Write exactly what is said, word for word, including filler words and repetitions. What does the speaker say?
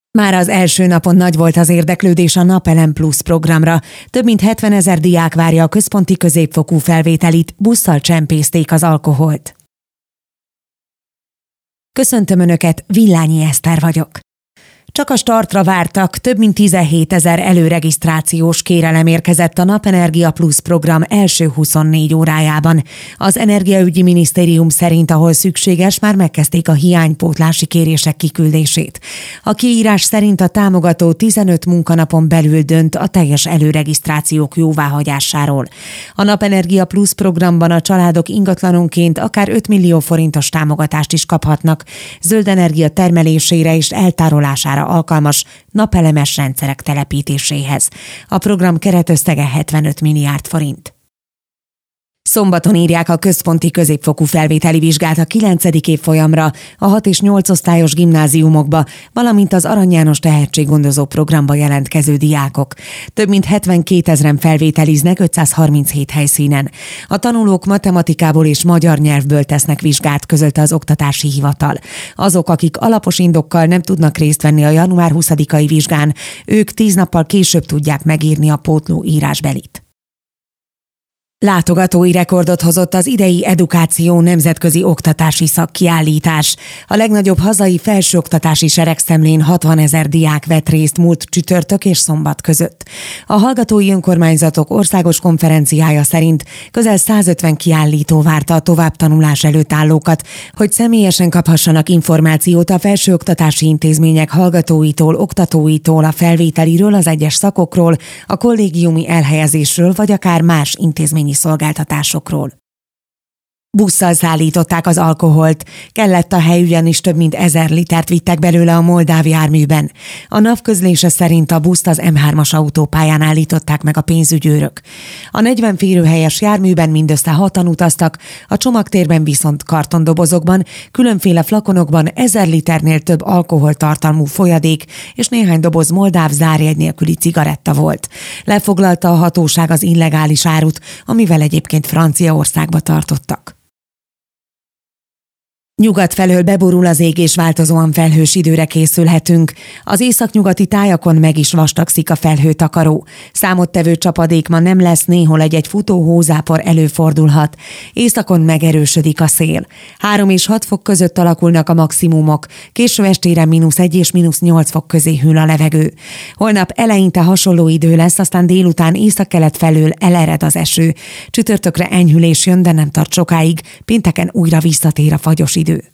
Már az első napon nagy volt az érdeklődés a Napelem Plus programra. Több mint hetvenezer diák várja a központi középfokú felvételit, busszal csempészték az alkoholt. Köszöntöm Önöket, Villányi Eszter vagyok. Csak a startra vártak, több mint tizenhétezer előregisztrációs kérelem érkezett a Napenergia Plus program első huszonnégy órájában. Az Energiaügyi Minisztérium szerint, ahol szükséges, már megkezdték a hiánypótlási kérések kiküldését. A kiírás szerint a támogató tizenöt munkanapon belül dönt a teljes előregisztrációk jóváhagyásáról. A Napenergia Plus programban a családok ingatlanonként akár öt millió forintos támogatást is kaphatnak, zöld energia termelésére és eltárolására alkalmas napelemes rendszerek telepítéséhez. A program keretösszege hetvenöt milliárd forint. Szombaton írják a központi középfokú felvételi vizsgát a kilencedik évfolyamra, a hat és nyolc osztályos gimnáziumokba, valamint az Arany János tehetséggondozó programba jelentkező diákok. Több mint hetvenkétezren felvételiznek ötszázharminchét helyszínen. A tanulók matematikából és magyar nyelvből tesznek vizsgát, közölte az Oktatási Hivatal. Azok, akik alapos indokkal nem tudnak részt venni a január huszadikai vizsgán, ők tíz nappal később tudják megírni a pótló írásbelit. Látogatói rekordot hozott az idei Edukáció nemzetközi oktatási szakkiállítás. A legnagyobb hazai felsőoktatási seregszemlén hatvanezer diák vett részt múlt csütörtök és szombat között. A Hallgatói Önkormányzatok Országos Konferenciája szerint közel százötven kiállító várta a továbbtanulás előtt állókat, hogy személyesen kaphassanak információt a felsőoktatási intézmények hallgatóitól, oktatóitól, a felvételiről, az egyes szakokról, a kollégiumi elhelyezésről vagy akár más intézményi szolgáltatásokról. Busszal szállították az alkoholt, kellett a hely, ugyanis több mint ezer litert vittek belőle a moldáv járműben. A NAV közlése szerint a buszt az em hármas autópályán állították meg a pénzügyőrök. A negyven férőhelyes járműben mindössze hatan utaztak, a csomagtérben viszont kartondobozokban, különféle flakonokban ezer liternél több alkoholtartalmú folyadék és néhány doboz moldáv zárjegy nélküli cigaretta volt. Lefoglalta a hatóság az illegális árut, amivel egyébként Franciaországba tartottak. Nyugat felől beborul az ég és változóan felhős időre készülhetünk. Az északnyugati tájakon meg is vastagszik a felhőtakaró. Számottevő csapadék ma nem lesz, néhol egy-egy futó hózápor előfordulhat. Északon megerősödik a szél. három és hat fok között alakulnak a maximumok, késő estére mínusz egy és mínusz nyolc fok közé hűl a levegő. Holnap eleinte hasonló idő lesz, aztán délután északkelet felől elered az eső. Csütörtökre enyhülés jön, de nem tart sokáig, pénteken újra visszatér a fagyos idő.